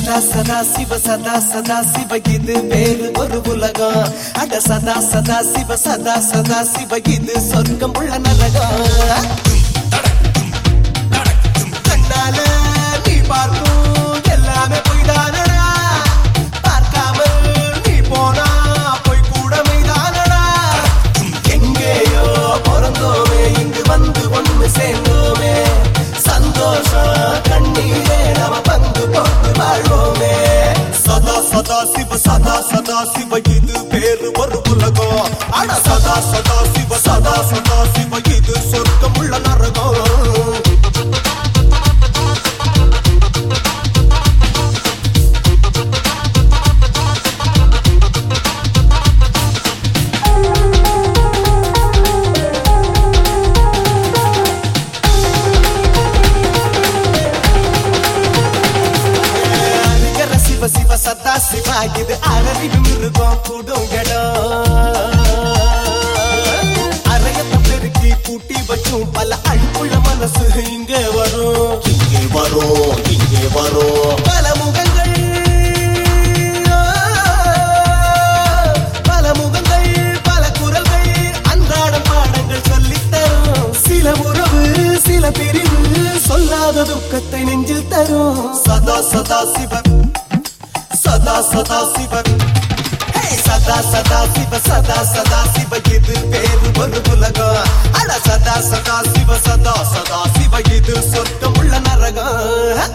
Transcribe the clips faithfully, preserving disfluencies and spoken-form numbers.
சதா சதா சிவ சதா சதா சிவ இது வேறு ஒரு உலகம். அட சதா சதா சிவ சதா சதா சிவ இது சொர்க்கம் உள்ள நரகம். கண்ணால நீ பார்க்கும் எல்லாமே பொய்தானடா, பார்க்காமல் நீ போனா பொய் கூட மெய்தானடா. எங்கேயோ பிறந்தோமே இங்கு வந்து ஒண்ணு சேர்ந்தோமே, சந்தோஷம் கண்ணீரே நாம பங்கு போட்டு வாழ்வோமே. சதா சதா சிவ சதா சதா சிவ இது பேரு ஒரு உலகம். அட சதா சதா சிவ சதா சதா சிவ இது சொர்க்கம் உள்ள நரகம். சிவ சதா சிவா இது அறறிவு மிருகம் கூடும் இடம். அறையத்தை பெருக்கி பூட்டி வச்சும் பல அழுப்புள்ள மனசு இங்கே வரும், இங்கே வரும், இங்கே வரும். பல முகங்கள் பல முகங்கள் பல குரல்கள் அன்றாட பாடங்கள் சொல்லித்தரும். சில உறவு சில பிரிவு சொல்லாத துக்கத்தை நெஞ்சில் தரும். சதா சதா சிவ சதா சதா சிவ, சதா சதா சிவ சதா சதா சிவ இது பேரு ஒரு உலகம். அட சதா சதா சிவ சதா சதா சிவ இது சொர்க்கம் உள்ள நரகம்.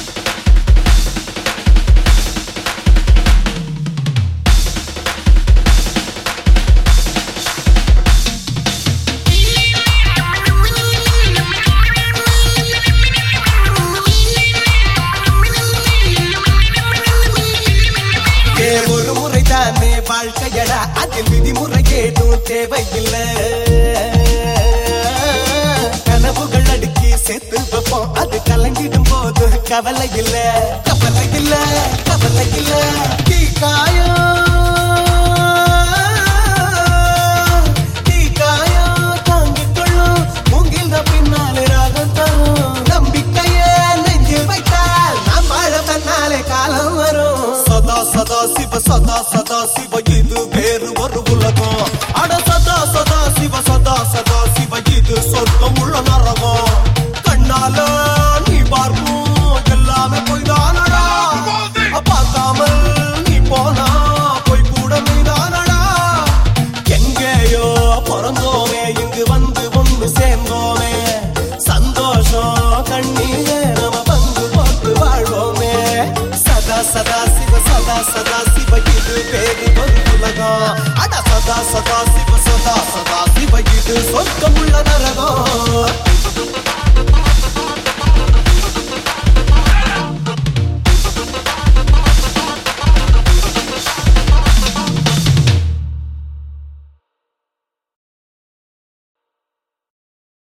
ஒரு முறைதானே வாழ்க்கையடா, அதில் விதிமுறை ஏதும் தேவையில்லை. கனவுகள் அடுக்கி சேர்த்து வைப்போம், அது கலங்கிடும் போது கவலை இல்ல, கவலை இல்ல, கவலை இல்ல. தீ காயம் தீ காயம் தாங்கிக் கொள்ளும், மூங்கில் பின்னாலே ராகம் தரும். நம்பிக்கையே நெஞ்சில் வைத்தால் நாம் வாழ தன்னாலே காலம் வரும். சதா சதா சிவ சதா சதா சிவ இது வேறு ஒரு உலகம். அட சதா சதா சிவ சதா சதா சிவ இது சொர்க்கம் உள்ள நரகம். கண்ணால நீ பார்க்கும் எல்லாமே பொய்தானடா, பார்க்காமல் நீ போனா பொய் கூட மெய்தானடா. எங்கேயோ பிறந்தோமே இங்கு வந்து ஒன்று சேர்ந்தோமே, சந்தோஷம் கண்ணீரே நாம பங்கு போட்டு வாழ்வோமே. சதா சதா சிவ சதா சதா சிவ இது பேரு ஒரு உலகம். அட சதா சதா சிவ சதா சதா சிவ இது சொர்க்கம் உள்ள நரகம்.